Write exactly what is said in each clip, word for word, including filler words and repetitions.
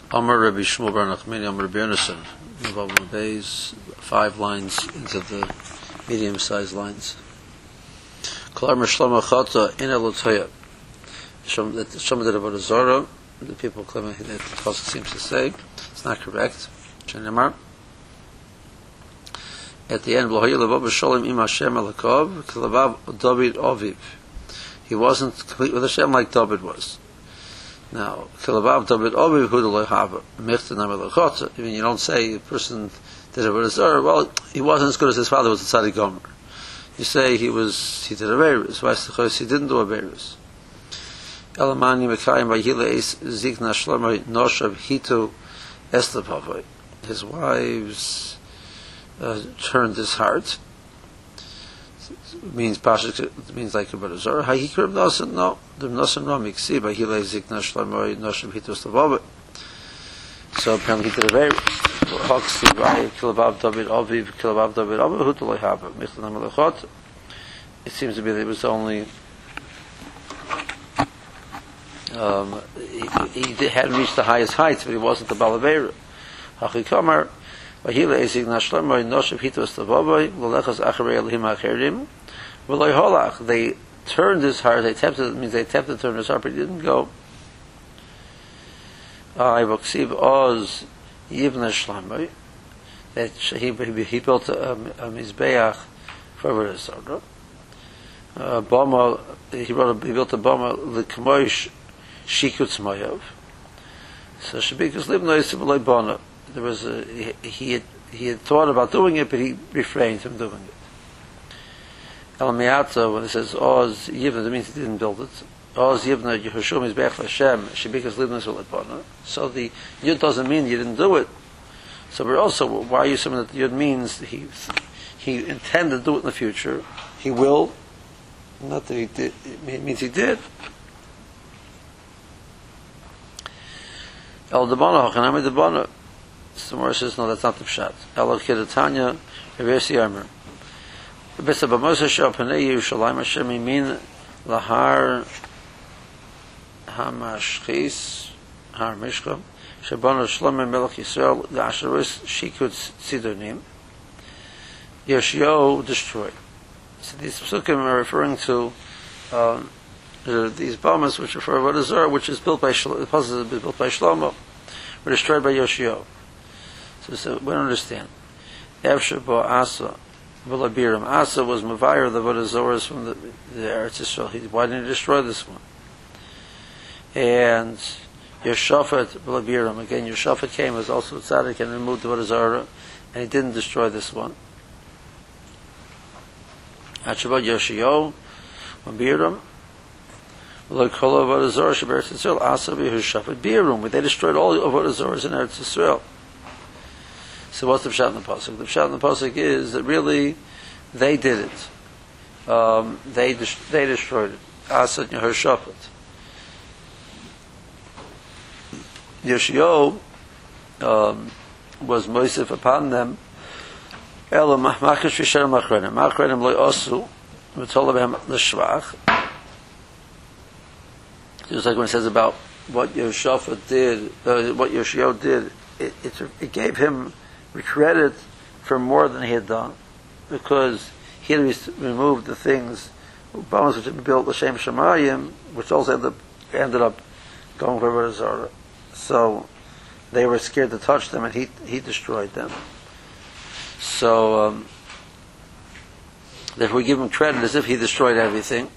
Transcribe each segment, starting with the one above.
Amar Rabbi Shmuel bar Nachmani Amar Rabbi Yonasan. Involved in days, five lines into the medium-sized lines. Kol Amar Shlomo Chata in Elotoya. Some that some did about a Zara. The people claim that the Chassid seems to say it's not correct. Chenemar. At the end, he wasn't complete with Hashem like David was. Now, even you don't say a person did a Avodah, well, he wasn't as good as his father was a Tzaddik Gomer. You say he was, he did a Averis, he didn't do a Averis. His wives Uh, turned his heart. It means Pasha, it means like a brother Zara. He could have nothing, no. The nothing wrong. You see, but he lays Zikna Shlomo, Noshim Hitos Tavov. So apparently he did a very Hoxi by Kilabav David Aviv, Kilabav David Aviv, who do I have? Michlan Melechot. It seems to be that it was only um, he, he hadn't reached the highest heights, but he wasn't the Balaveira. Hachi Kamar. They turned his heart, they attempted, it means they attempted to turn his heart, but he didn't go. That he, he, he built a, a Mizbeach for Avodah uh, Bama, he wrote a, he built a Bama L'Kmoish Shikutz Moyav. So Shabikas Libno Yisibulay Bana. There was a, he, he had he had thought about doing it, but he refrained from doing it. El Miata, when it says Oz Yivna, that means he didn't build it. Oz Yivna Yehoshua Mizbeach Hashem Shebikas Libnas V'Lepana. So the Yud doesn't mean you didn't do it. So we're also, why are you saying that the Yud means he he intended to do it in the future? He will, not that he did. It means he did. El Debana Hachanami Debana. The Gemara says, no, that's not the pshat. Elo Kidatanya, Rebesi Armer. Rebesi Bamosa Shapanei Yerushalayim Hashem Yimin Lahar Hamashchis Har Mishka Shabano Shlomo Melech Yisrael Gasharus Shikutz Sidonim Yoshio destroyed. So these psukim are referring to um, these bombers which refer to Avodah Zarah, which is built by Shlomo, built by Shlomo, were destroyed by Yoshio. So, so we don't understand. Evshabo Asa, V'labiram. Asa was Mavayr, the Avodah Zorahs from the, the Eretz Yisrael. He, why didn't he destroy this one? And Yeshafat, V'labiram. Again, Yeshafat came as also Tzaddik and removed the Avodah Zorah, and he didn't destroy this one. Achabat Yoshio, V'labiram. V'lakol Avodah Zorah, Sheberetz Yisrael, Asa v'Yeshafat Biram. They destroyed all the Avodah Zorahs in Eretz Yisrael. So what's the pshat in the pasuk? The pshat in the pasuk is that really they did it. Um, they de- they destroyed it. Asa and Yehoshaphat. Yoshio um, was moisef upon them. Elo machmakish v'sher machrenim. Machrenim lo osu v'tolav l'shvach. Just like when it says about what Yehoshaphat did, uh, what Yoshio did, it, it, it gave him credit for more than he had done, because he had removed the things, bones which had been built l'shem shamayim, which also ended up, ended up going for Avodah Zarah. So they were scared to touch them, and he he destroyed them. So um, if we give him credit as if he destroyed everything,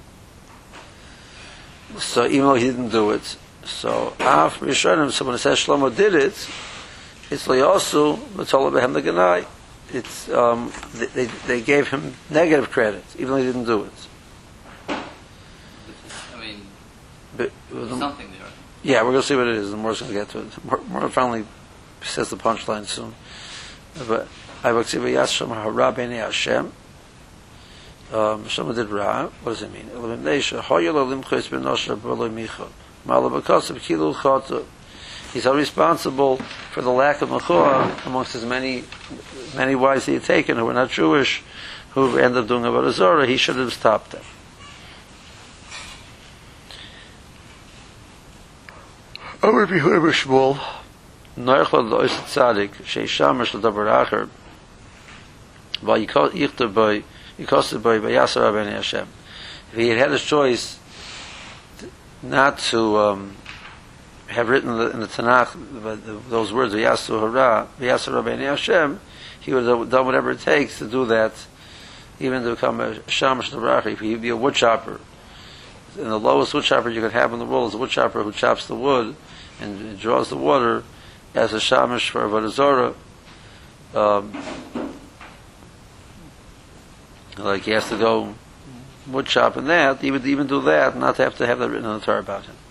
so even though he didn't do it, so after Rishonim, so when it says Shlomo did it, it's Leosu, Matzola Behem the Ganai. It's um, they, they they gave him negative credit, even though he didn't do it. I mean, but, there's something there. Yeah, we're going to see what it is, and Moore's going to get to it. Moore, Moore finally says the punchline soon. But I will see Yasham Hara B'nei Hashem. Um, someone did Ra. What does it mean? Elimination. Hoyel Olim Chos Ben Nosha B'Loi Micha. Malabakos of Kilu Chata. He's responsible for the lack of mechua amongst his many many wives he had taken who were not Jewish, who ended up doing Avodah Zarah. He should have stopped them. Over Shmuel, Noichel lois tzadik sheishamish l'davar acher v'yichtav by yikosav by v'yasar Rabbeinu Hashem. If he had had his choice not to um, have written the, in the Tanakh the, the, those words v'yasu hara v'yasar Rabbeinu Hashem, he would have done whatever it takes to do that, even to become a shamash l'davar acher. If he'd be a wood chopper, and the lowest wood chopper you could have in the world is a wood chopper who chops the wood and draws the water as a shamash for Avodah Zarah. Um, like he has to go wood chop and that, he would even do that, not to have to have that written in the Torah about him.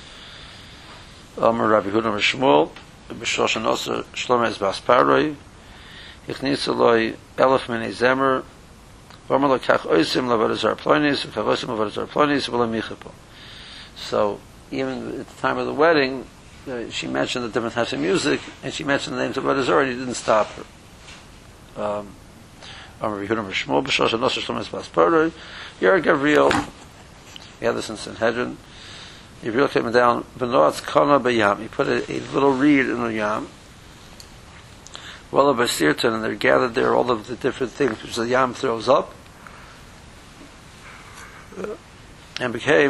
Amar Rabbi Huda Shmuel, B'Shoshan Osa Shlomo Es Bas Paroi, Ichnis Eloi Elef Minei Zemer, V'Amar Lo Kach Oisim L'Avodah Zarah Plonis, V'Kach Oisim L'Avodah Zarah Plonis, V'Lo Michapo. So, even at the time of the wedding, uh, she mentioned the different types of music, and she mentioned the names of Avodah Zarah, and he didn't stop her. Um, Amar Rabbi Huda Shmuel, B'Shoshan Osa Shlomo Es Bas Paroi, Yer Gavriel, we had this in Sanhedrin, Gabriel came down, Benoat's Kana Bayam, he put a, a little reed in the Yam, Walla Basirtan, and they're gathered there all of the different things which the Yam throws up, and became,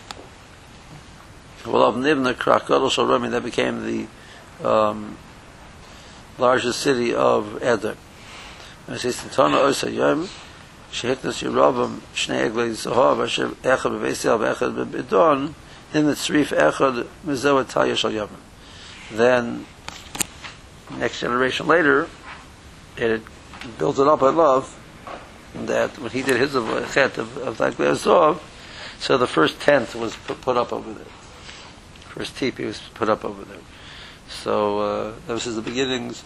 Walla Nivna Krakadol Shalrami, that became the um, largest city of Edom. And it says, Tantana Osa Yom, Shehiknas Yerobam, Shnei Eglei Zahav, Asher Echad B'Veisel, Echad B'Bidon, in the Tzrif Echad Mezewat Talya Shal Yom. Then, next generation later, it built it up, I love, that when he did his chet of, of Eglei Zahav, so the first tent was put, put up over there. First teepee was put up over there. So, uh, that was the beginnings.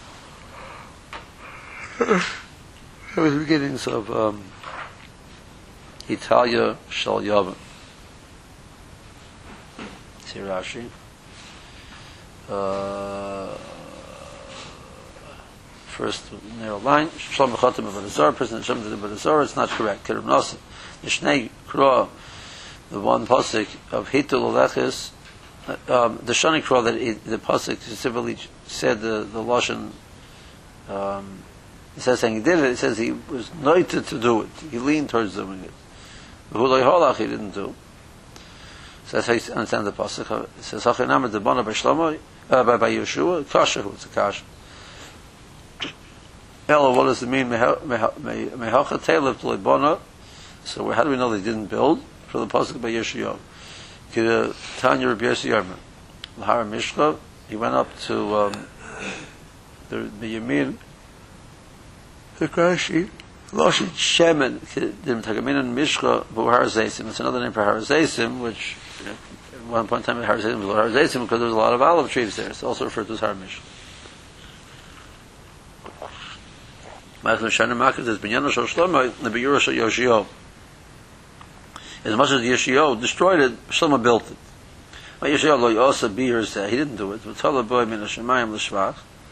That was the beginnings of um, Italia Shal Yavim. See Rashi. Uh, first narrow line. Shalom B'Chotim of Avodah person Hashem did Avodah Zarah. It's not correct. Kerem Nosim. The Shnei Kro, the one pasuk of Hitul Olechis, um, the Shani Kro that it, the pasuk specifically said the the lashon. Um, It says saying he did it, it says he was noited to do it. He leaned towards doing it. But Hulay Holach he didn't do. So that's how you understand the pasuk. It says, Hachinam de Bona by Shlomo, uh, by, by Yeshua, Kasha, who it's a Kasha. Ella, what does it mean? Mehacha Telev to Bona. So how do we know they didn't build? For the pasuk by Yeshua. Kida Tanya Rabbi Yossi Yarman. Lahara Mishcha, he went up to um, the, the Yamin, the Rashi, Loshin Shemen, Dim Tagaminan Mishka, Har Zaysim. It's another name for Har Zaysim, which at one point in time Har Zaysim was Har Zaysim because there was a lot of olive trees there. It's also referred to as Har Mishka. Ma'achnu Shana Makar says, Binyano Shal Shlomo, Nebi Yura Shal Yoshio. As much as Yoshio destroyed it, Shlomo built it. But Yoshio lo Yosa Beer said, he didn't do it. V'tala Boy Min HaShemayim L'Shvach.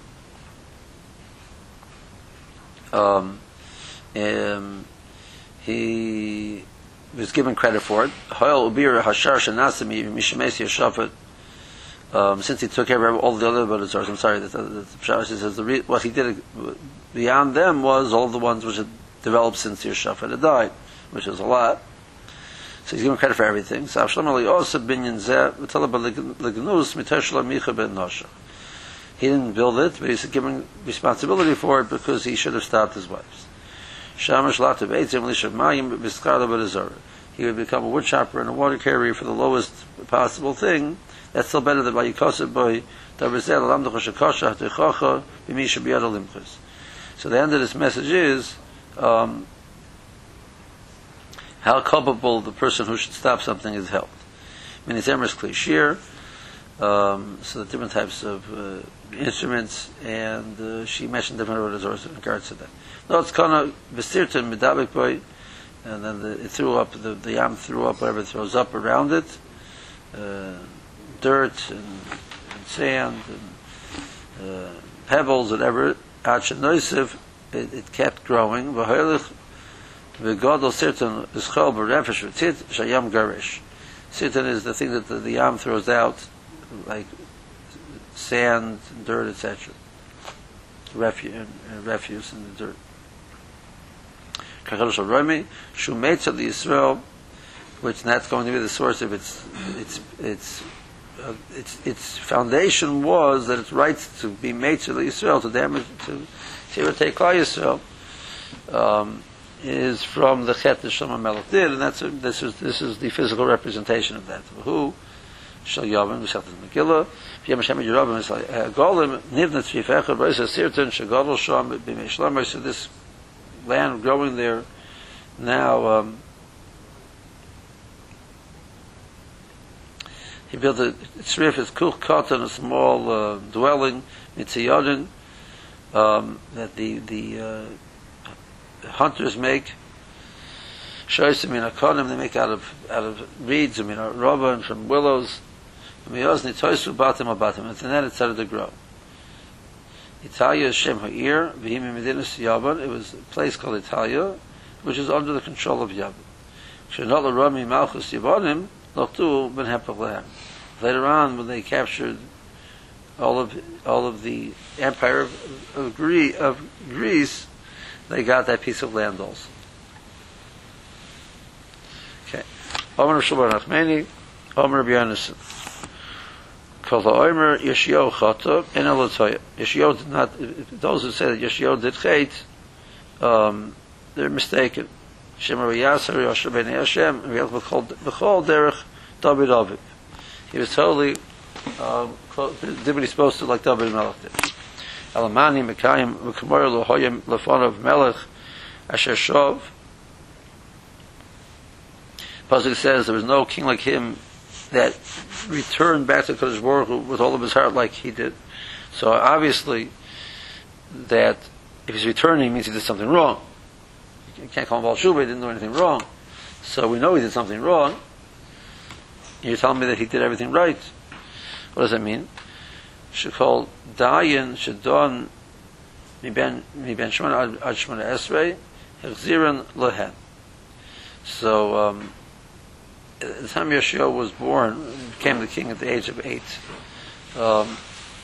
Um, um, he was given credit for it. Um, since he took care of all the other Avodah Zarah, I'm sorry, that the, the, the Pshara says the re, what he did beyond them was all the ones which had developed since Yeshafat had died, which is a lot. So he's given credit for everything. So he didn't build it, but he's given responsibility for it because he should have stopped his wives. He would become a wood chopper and a water carrier for the lowest possible thing. That's still better than by Yikosav boy. So the end of this message is um, how culpable the person who should stop something is held. Minizemer is klishir. Um, so the different types of uh, instruments, and uh, she mentioned different Avodah in regards to that. No, it's kind of besirtan medabek boy, and then the, it threw up the, the yam threw up whatever it throws up around it, uh, dirt and, and sand and uh, pebbles, whatever. Achenoisiv, it, it kept growing. V'holich v'godol sirtan ischol b'refesh v'tzit shayam garish. Sirtan is the thing that the, the yam throws out, like sand, dirt, et cetera. Refuse, uh, refuse in the dirt. Kachadosh Rami, Shumetz of the Yisrael, which that's going to be the source of its its its uh, its its foundation was that its rights to be made to the Yisrael to damage to to take Klal Yisrael um, is from the Chet that Shlomo Melech did, and that's a, this is this is the physical representation of that. Who Shal Yavin B'Sechet Megillah V'Yem Hashem Yerabim is like Golem Nivnat Tzvifecha B'Yis Sirton Shegadol Sham B'Mei Shlomo. So this land growing there now. Um, He built a tzrif, it's kuch katan, a small uh, dwelling, mitziyadin, um, that the the uh, hunters make. Shoysim min akonim, they make out of out of reeds, I mean, rubber and from willows. Miyozni toisu batim abatim, and then it started to grow. Italia Shem Ha'ir, v'himi medinus Yavan, it was a place called Italia, which is under the control of Yavan. Shenot l'rami malchus Yavanim, Lochtu ben Hepech. Later on, when they captured all of all of the empire of, of, Greece, of Greece, they got that piece of land also. Okay. Omer Shulchan Achmeni, Omer Rabbi Yonasan. Kol ha'omer Yeshio chata en elotoya. Yeshio did not. Those who say that Yeshio did chait, um, they're mistaken. Shemar Yasser Yosher ben Hashem v'chol derech David Aviv. He was totally um, did what he's supposed to, like David Melech did. Elamani Mekayim V'Kamor Lohoyim Lefonav Melech Asher Shov. Pasuk says there was no king like him that returned back to Kodesh Baruch Hu with all of his heart like he did. So obviously, that if he's returning means he did something wrong. You can't call him Baal Shuvah, he didn't do anything wrong. So we know he did something wrong. You're telling me that he did everything right. What does that mean? Shekol Dayan Shadon Miben Miben Shemona Ad Shemona Esrei Hechziran Lehen. So um, the time Yoshua was born, became the king at the age of eight, um,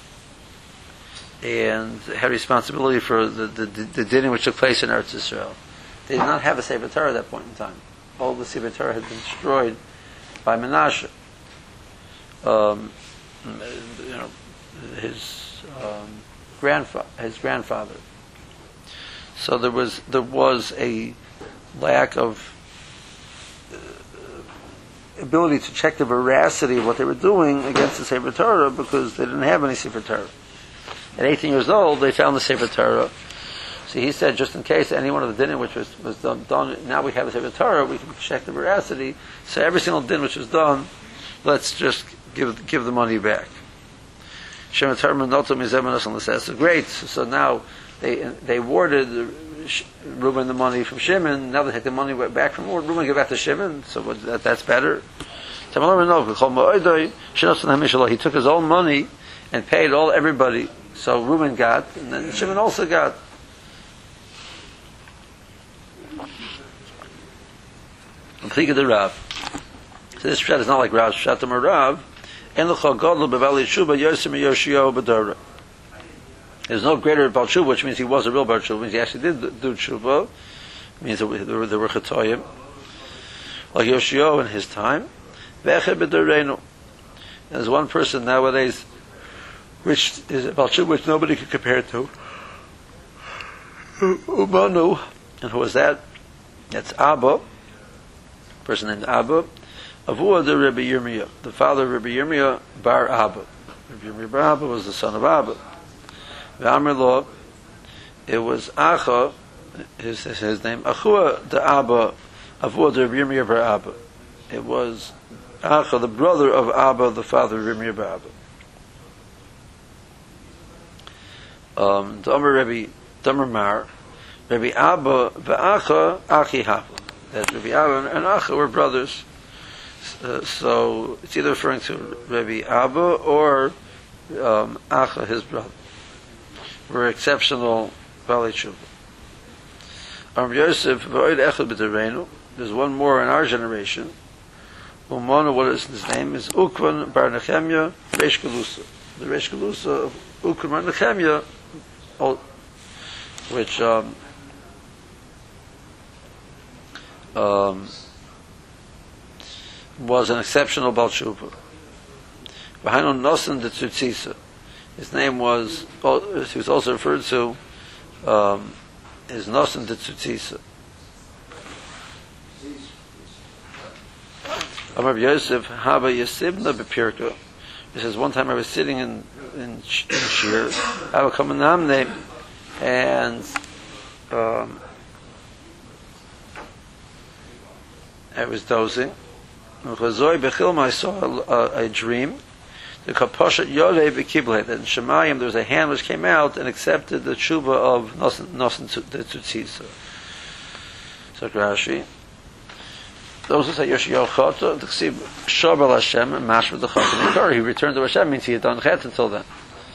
and had responsibility for the the, the, the dinner which took place in Eretz Yisrael. They did not have a Sefer Torah at that point in time. All the Sefer Torah had been destroyed by Menashe. Um, you know, his um, grandfather, his grandfather. So there was there was a lack of uh, ability to check the veracity of what they were doing against the Sefer Torah because they didn't have any Sefer Torah. At eighteen years old, they found the Sefer Torah. So he said, just in case any one of the din which was, was done, done, now we have the Sefer Torah, we can check the veracity. So every single din which was done, let's just give give the money back. Shemot Torah Notam Mizemenos and L'Sesa. Great. So now they they awarded Reuben the money from Shimon. Now they take the money back from Reuben, give back to Shimon. So what, that, that's better. He took his own money and paid all everybody. So Reuben got, and then Shimon also got. Think of the Rav. So this shot is not like Rav Shatam or Rav. There's no greater Baal Tshuva, which means he was a real Baal Tshuva, means he actually did do Tshuva. It means there were, there were Chatoyim. Like Yoshio in his time. There's one person nowadays which is a Baal Tshuva which nobody could compare to. Umanu. And who was that? That's Abba. A person named Abba. Avua the Rabbi Yirmiyah, the father of Rabbi Yirmiyah bar Abba. Rabbi Yirmiyah bar Abba was the son of Abba. V'amr lo, it was Acha, his, his name, Achua the Abba, Avua the Rabbi Yirmiyah bar Abba. It was Acha, the brother of Abba, the father of Rabbi Yirmiyah bar Abba. Um, the Amr Rabbi, Damar Mar, Rabbi Abba v'Acha, Achi Hava. That Rabbi Abba and Acha were brothers. Uh, so it's either referring to Rabbi Abba or um, Acha, his brother. Were exceptional Balei Tshuva. Am Yosef v'oid echad b'derenu. There's one more in our generation. Umona, what is his name? Is Ukvan bar Nechemya Reish Galusa. the Reish Galusa of Ukum Nechemia, which um, um, was an exceptional Baal Tshuva. V'hainu Nosan de Tzutzisa. His name was, he was also referred to um, as Nosan de Tzutzisa. Amar Yosef Haba Yasibna Bepirka. He says, one time I was sitting in in, in Shir, I would come in Namne, and um, I was dozing. I saw a, a dream. The Kapashat Yodei B'Kiblei, that in Shemayim there was a hand which came out and accepted the tshuva of Nosan the Tzutzisa. So Rashi. Those who say Yoshiyah Chata, the Ksib Shabal Hashem and Mashva the Chata. He returned to Hashem, means he had done Chet until then.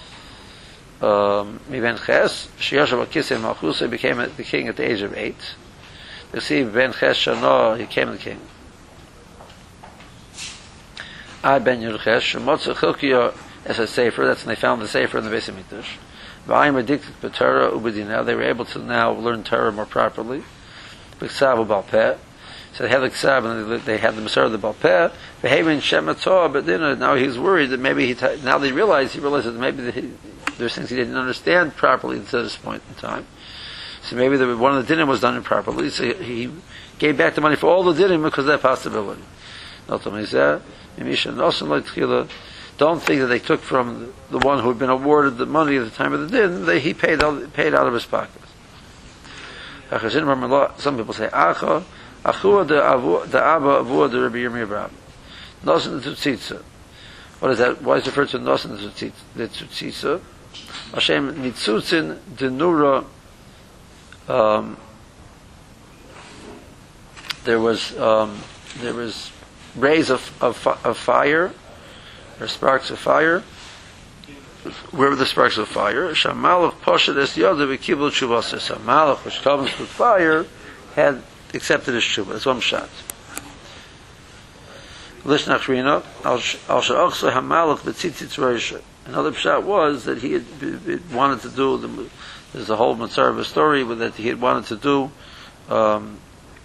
Um, Ben Ches, Shiyashav Akisei Malchusei became the king at the age of eight. The Ksib Ben Ches Shana, he became the king. I Ben Yerches, Shemotza Chilkiya as a sefer, that's when they found the sefer in the Beis HaMikdash. V'ayim addicted to Torah ubedina, they were able to now learn Torah more properly. B'ksav u'balpeh. So they had the Ksab and they had the Masar of the Balpeh. Behaving Shema Torah, but then now he's worried that maybe he, t- now they realize, he realizes that maybe he, there's things he didn't understand properly until this point in time. So maybe the, one of the dinim was done improperly, so he, he gave back the money for all the dinim because of that possibility. Don't think that they took from the one who had been awarded the money at the time of the din, they, he paid out, paid out of his pocket. Some people say, Acha, Achua de Abba Avua de Rabbi Yirmiyah Bar. Nosan de Tzutzisa. What is that? Why is it referred to Nosan de Tzutzisa? Hashem Nitzutzin de Nura. Um, there was um, there was rays of, of of fire, or sparks of fire. Where were the sparks of fire? Shamalach Poshet Es Yoda V'Kibul Tshuvasa. Shamalach, which comes with fire, had accepted his tshuva. That's one shot. Lishnach Rina, Al Sha'achsa Hamalach B'Tzitzitz Roisha. Another shot was that he had wanted to do, the, there's a whole mitzvah of a story with that he had wanted to do um,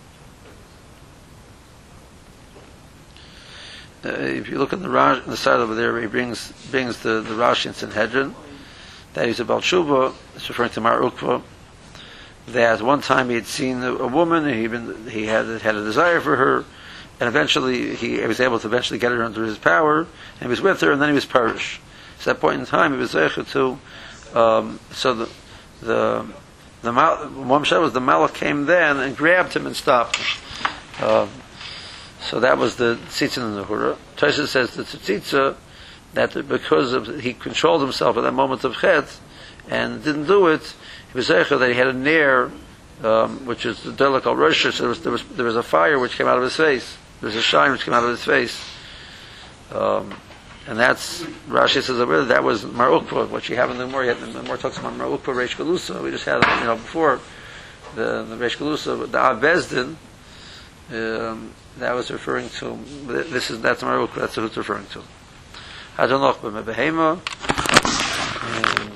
uh, if you look in the, Rash, in the side over there, he brings brings the, the Rashi in Sanhedrin, that he's about tshuva, it's referring to Mar Ukva, that one time he had seen a, a woman, he been, he had had a desire for her, and eventually he, he was able to eventually get her under his power, and he was with her, and then he was parish. So at that point in time, he was zeicher to. Um, so the the the one shot was the Malach came then and grabbed him and stopped him. Um, so that was the tzitzin and the hura. Tosha says the tzitzit that because of he controlled himself at that moment of chet and didn't do it. He was zeicher that he had a nair, um, which is the delik al rosh. So there was, there was there was a fire which came out of his face. There was a shine which came out of his face, um, and that's Rashi says that that was Mar Ukva. What you have in the Gemara, the Gemara talks about Mar Ukva Reish Galusa. We just had you know before the the Reish Galusa, the Avezdin. Um, that was referring to this is that's Mar Ukva. That's what it's referring to. I don't know, but Behema.